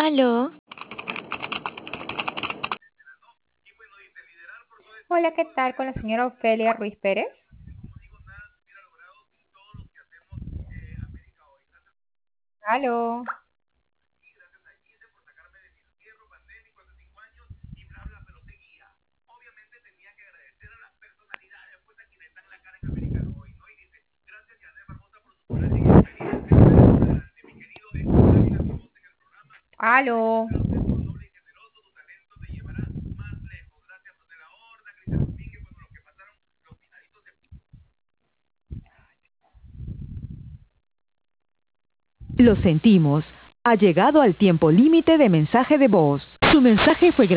Aló, Hola, ¿qué tal con la señora Ofelia Ruiz Pérez? Aló. Aló. Lo sentimos. Ha llegado al tiempo límite de mensaje de voz. Su mensaje fue